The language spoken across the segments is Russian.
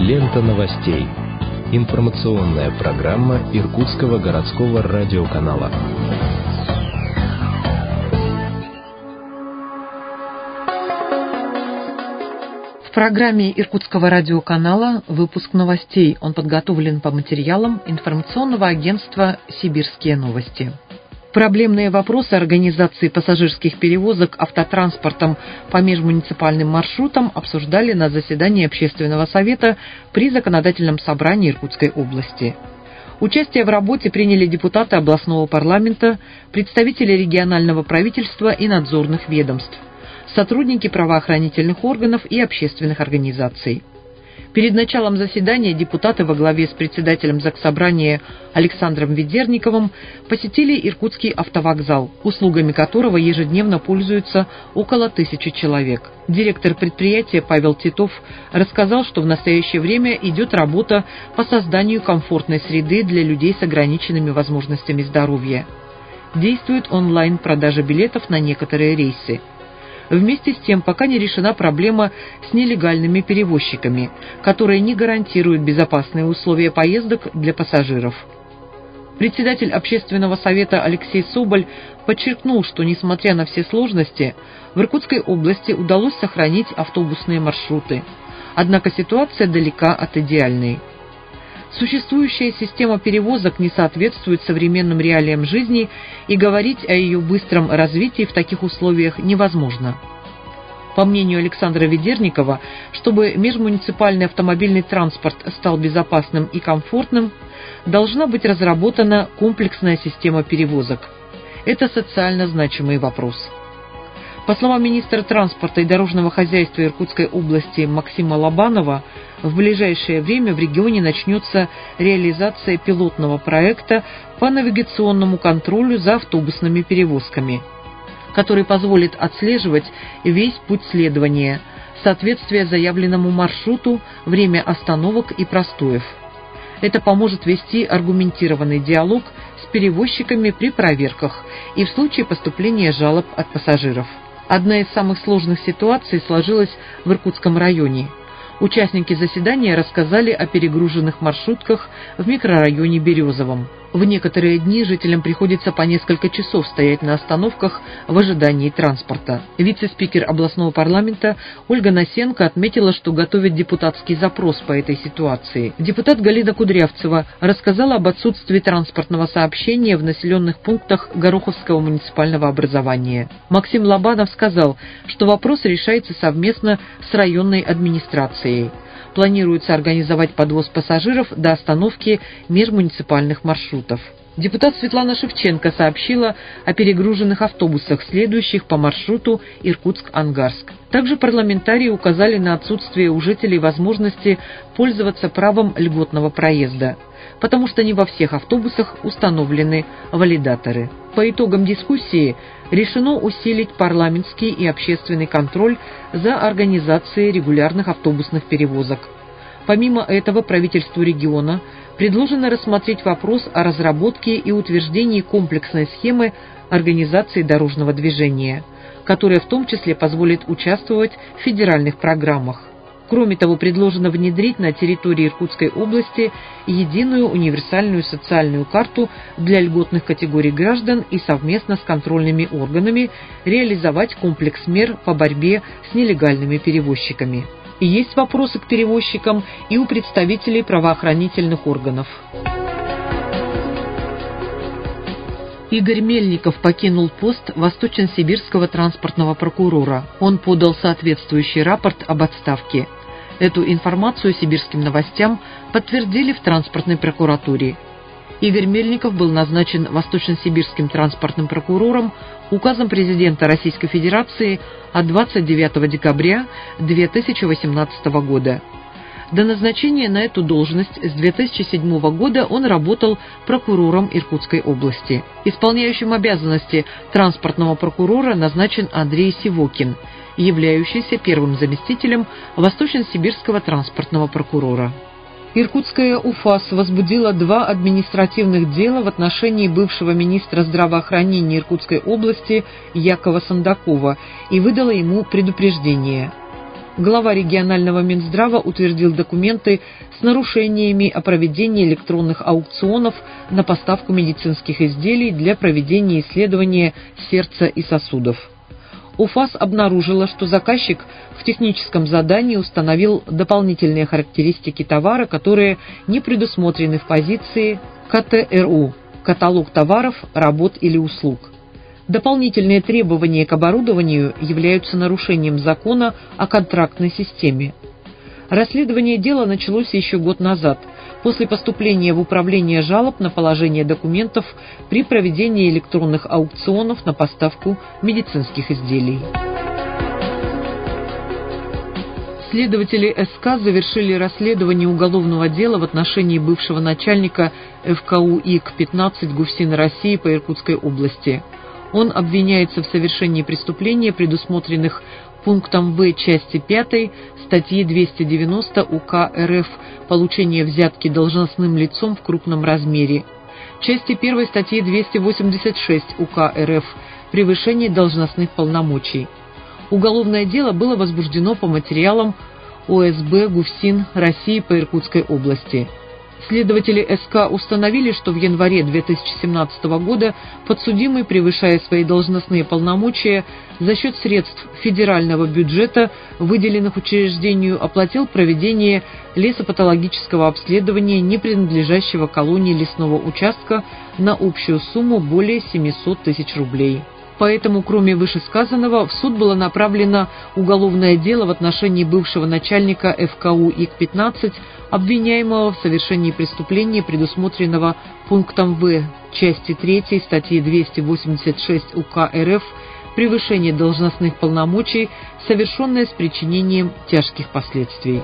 Лента новостей. Информационная программа Иркутского городского радиоканала. В программе Иркутского радиоканала выпуск новостей. Он подготовлен по материалам информационного агентства «Сибирские новости». Проблемные вопросы организации пассажирских перевозок автотранспортом по межмуниципальным маршрутам обсуждали на заседании Общественного совета при Законодательном собрании Иркутской области. Участие в работе приняли депутаты областного парламента, представители регионального правительства и надзорных ведомств, сотрудники правоохранительных органов и общественных организаций. Перед началом заседания депутаты во главе с председателем Заксобрания Александром Ведерниковым посетили Иркутский автовокзал, услугами которого ежедневно пользуются около 1000 человек. Директор предприятия Павел Титов рассказал, что в настоящее время идет работа по созданию комфортной среды для людей с ограниченными возможностями здоровья. Действует онлайн-продажа билетов на некоторые рейсы. Вместе с тем, пока не решена проблема с нелегальными перевозчиками, которые не гарантируют безопасные условия поездок для пассажиров. Председатель Общественного совета Алексей Соболь подчеркнул, что, несмотря на все сложности, в Иркутской области удалось сохранить автобусные маршруты. Однако ситуация далека от идеальной. Существующая система перевозок не соответствует современным реалиям жизни, и говорить о ее быстром развитии в таких условиях невозможно. По мнению Александра Ведерникова, чтобы межмуниципальный автомобильный транспорт стал безопасным и комфортным, должна быть разработана комплексная система перевозок. Это социально значимый вопрос. По словам министра транспорта и дорожного хозяйства Иркутской области Максима Лобанова, в ближайшее время в регионе начнется реализация пилотного проекта по навигационному контролю за автобусными перевозками, который позволит отслеживать весь путь следования, соответствие заявленному маршруту, время остановок и простоев. Это поможет вести аргументированный диалог с перевозчиками при проверках и в случае поступления жалоб от пассажиров. Одна из самых сложных ситуаций сложилась в Иркутском районе. Участники заседания рассказали о перегруженных маршрутках в микрорайоне Березовом. В некоторые дни жителям приходится по несколько часов стоять на остановках в ожидании транспорта. Вице-спикер областного парламента Ольга Насенко отметила, что готовит депутатский запрос по этой ситуации. Депутат Галина Кудрявцева рассказала об отсутствии транспортного сообщения в населенных пунктах Гороховского муниципального образования. Максим Лобанов сказал, что вопрос решается совместно с районной администрацией. Планируется организовать подвоз пассажиров до остановки межмуниципальных маршрутов. Депутат Светлана Шевченко сообщила о перегруженных автобусах, следующих по маршруту Иркутск-Ангарск. Также парламентарии указали на отсутствие у жителей возможности пользоваться правом льготного проезда, потому что не во всех автобусах установлены валидаторы. По итогам дискуссии решено усилить парламентский и общественный контроль за организацией регулярных автобусных перевозок. Помимо этого, правительству региона предложено рассмотреть вопрос о разработке и утверждении комплексной схемы организации дорожного движения, которая в том числе позволит участвовать в федеральных программах. Кроме того, предложено внедрить на территории Иркутской области единую универсальную социальную карту для льготных категорий граждан и совместно с контрольными органами реализовать комплекс мер по борьбе с нелегальными перевозчиками. И есть вопросы к перевозчикам и у представителей правоохранительных органов. Игорь Мельников покинул пост Восточно-Сибирского транспортного прокурора. Он подал соответствующий рапорт об отставке. Эту информацию сибирским новостям подтвердили в транспортной прокуратуре. Игорь Мельников был назначен Восточно-Сибирским транспортным прокурором указом президента Российской Федерации от 29 декабря 2018 года. До назначения на эту должность с 2007 года он работал прокурором Иркутской области. Исполняющим обязанности транспортного прокурора назначен Андрей Сивокин, являющийся первым заместителем Восточно-Сибирского транспортного прокурора. Иркутская УФАС возбудила 2 административных дела в отношении бывшего министра здравоохранения Иркутской области Якова Сандакова и выдала ему предупреждение. Глава регионального Минздрава утвердил документы с нарушениями о проведении электронных аукционов на поставку медицинских изделий для проведения исследования сердца и сосудов. УФАС обнаружила, что заказчик в техническом задании установил дополнительные характеристики товара, которые не предусмотрены в позиции КТРУ – каталог товаров, работ или услуг. Дополнительные требования к оборудованию являются нарушением закона о контрактной системе. Расследование дела началось еще год назад, после поступления в управление жалоб на положение документов при проведении электронных аукционов на поставку медицинских изделий. Следователи СК завершили расследование уголовного дела в отношении бывшего начальника ФКУ ИК-15 ГУФСИН России по Иркутской области. Он обвиняется в совершении преступлений, предусмотренных пунктом В части 5 статьи 290 УК РФ «Получение взятки должностным лицом в крупном размере», части 1 статьи 286 УК РФ «Превышение должностных полномочий». Уголовное дело было возбуждено по материалам ОСБ ГУФСИН России по Иркутской области. Следователи СК установили, что в январе 2017 года подсудимый, превышая свои должностные полномочия, за счет средств федерального бюджета, выделенных учреждению, оплатил проведение лесопатологического обследования не принадлежащего колонии лесного участка на общую сумму более 700 тысяч рублей. Поэтому, кроме вышесказанного, в суд было направлено уголовное дело в отношении бывшего начальника ФКУ ИК-15, обвиняемого в совершении преступления, предусмотренного пунктом В части 3 статьи 286 УК РФ «Превышение должностных полномочий, совершенное с причинением тяжких последствий».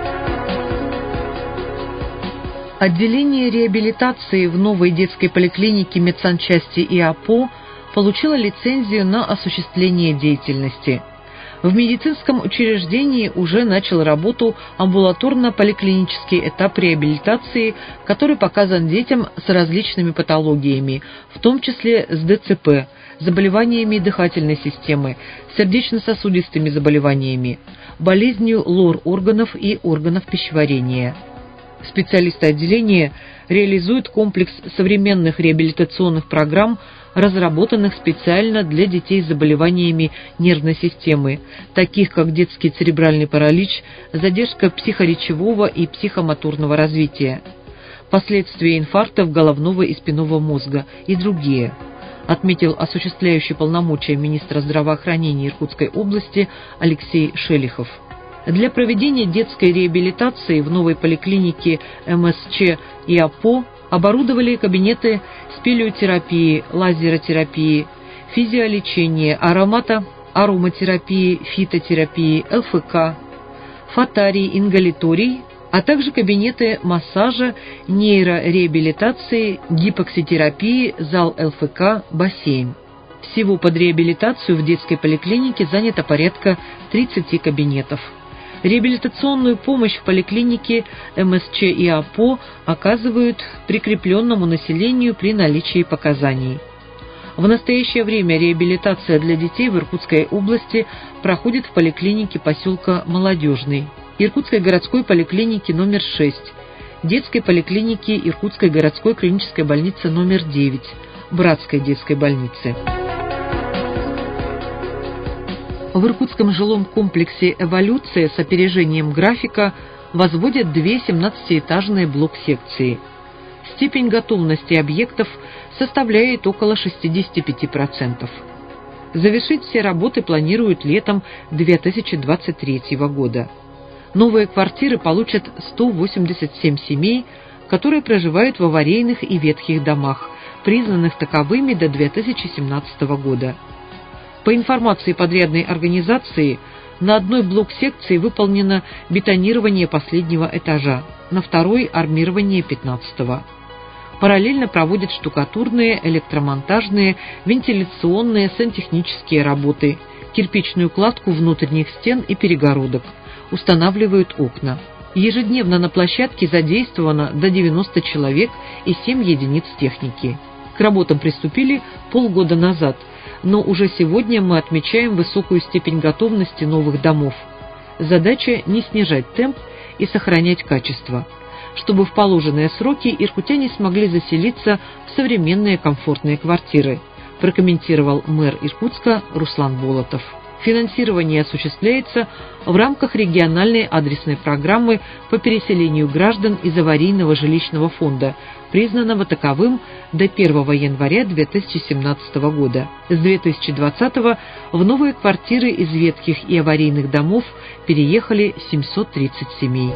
Отделение реабилитации в новой детской поликлинике медсанчасти ИАПО получила лицензию на осуществление деятельности. В медицинском учреждении уже начал работу амбулаторно-поликлинический этап реабилитации, который показан детям с различными патологиями, в том числе с ДЦП, заболеваниями дыхательной системы, сердечно-сосудистыми заболеваниями, болезнью лор-органов и органов пищеварения. Специалисты отделения реализуют комплекс современных реабилитационных программ, разработанных специально для детей с заболеваниями нервной системы, таких как детский церебральный паралич, задержка психоречевого и психомоторного развития, последствия инфарктов головного и спинного мозга и другие, отметил осуществляющий полномочия министра здравоохранения Иркутской области Алексей Шелихов. Для проведения детской реабилитации в новой поликлинике МСЧ ИАПО оборудовали кабинеты спелеотерапии, лазеротерапии, физиолечения, ароматерапии, фитотерапии, ЛФК, фатарий, ингаляторий, а также кабинеты массажа, нейрореабилитации, гипокситерапии, зал ЛФК, бассейн. Всего под реабилитацию в детской поликлинике занято порядка 30 кабинетов. Реабилитационную помощь в поликлинике МСЧ ИАПО оказывают прикрепленному населению при наличии показаний. В настоящее время реабилитация для детей в Иркутской области проходит в поликлинике поселка Молодежный, Иркутской городской поликлинике номер 6, детской поликлинике Иркутской городской клинической больницы номер 9, Братской детской больнице. В иркутском жилом комплексе «Эволюция» с опережением графика возводят 2 17-этажные блок-секции. Степень готовности объектов составляет около 65%. Завершить все работы планируют летом 2023 года. Новые квартиры получат 187 семей, которые проживают в аварийных и ветхих домах, признанных таковыми до 2017 года. По информации подрядной организации, на одной блок-секции выполнено бетонирование последнего этажа, на второй – армирование 15-го. Параллельно проводят штукатурные, электромонтажные, вентиляционные, сантехнические работы, кирпичную кладку внутренних стен и перегородок, устанавливают окна. Ежедневно на площадке задействовано до 90 человек и 7 единиц техники. К работам приступили полгода назад, но уже сегодня мы отмечаем высокую степень готовности новых домов. Задача не снижать темп и сохранять качество, чтобы в положенные сроки иркутяне смогли заселиться в современные комфортные квартиры, прокомментировал мэр Иркутска Руслан Болотов. Финансирование осуществляется в рамках региональной адресной программы по переселению граждан из аварийного жилищного фонда, признанного таковым до 1 января 2017 года. С 2020 в новые квартиры из ветхих и аварийных домов переехали 730 семей.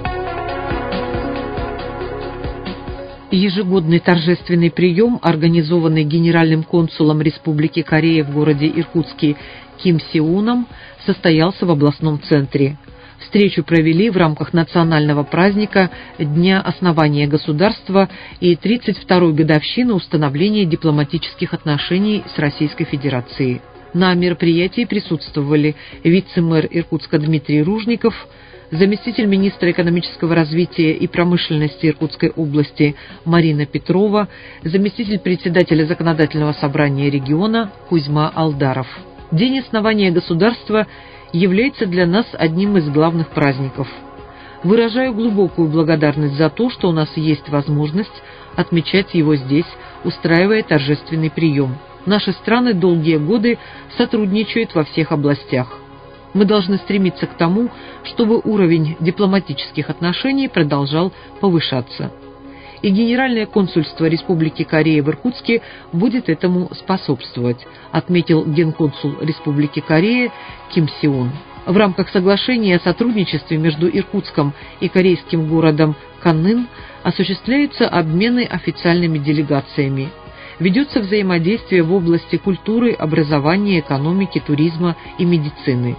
Ежегодный торжественный прием, организованный генеральным консулом Республики Корея в городе Иркутске Ким Сеуном, состоялся в областном центре. Встречу провели в рамках национального праздника Дня основания государства и 32-й годовщины установления дипломатических отношений с Российской Федерацией. На мероприятии присутствовали вице-мэр Иркутска Дмитрий Ружников, заместитель министра экономического развития и промышленности Иркутской области Марина Петрова, заместитель председателя Законодательного собрания региона Кузьма Алдаров. День основания государства является для нас одним из главных праздников. Выражаю глубокую благодарность за то, что у нас есть возможность отмечать его здесь, устраивая торжественный прием. Наши страны долгие годы сотрудничают во всех областях. Мы должны стремиться к тому, чтобы уровень дипломатических отношений продолжал повышаться. И Генеральное консульство Республики Корея в Иркутске будет этому способствовать, отметил генконсул Республики Корея Ким Сеун. В рамках соглашения о сотрудничестве между Иркутском и корейским городом Каннын осуществляются обмены официальными делегациями. Ведется взаимодействие в области культуры, образования, экономики, туризма и медицины.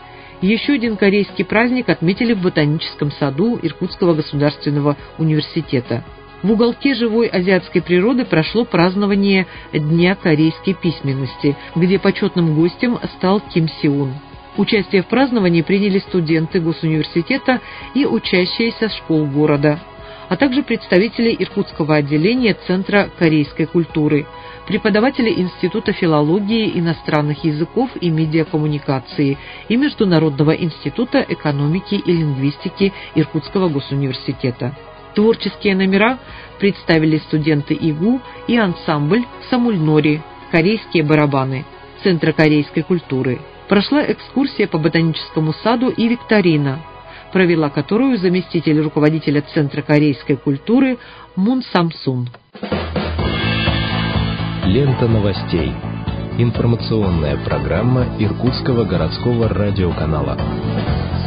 Еще один корейский праздник отметили в Ботаническом саду Иркутского государственного университета. В уголке живой азиатской природы прошло празднование Дня корейской письменности, где почетным гостем стал Ким Сеун. Участие в праздновании приняли студенты госуниверситета и учащиеся школ города, а также представители Иркутского отделения Центра корейской культуры, преподаватели Института филологии, иностранных языков и медиакоммуникации и Международного института экономики и лингвистики Иркутского госуниверситета. Творческие номера представили студенты ИГУ и ансамбль «Самульнори» «Корейские барабаны» Центра корейской культуры. Прошла экскурсия по Ботаническому саду и викторина, провела которую заместитель руководителя Центра корейской культуры Мун Самсун. Лента новостей. Информационная программа Иркутского городского радиоканала.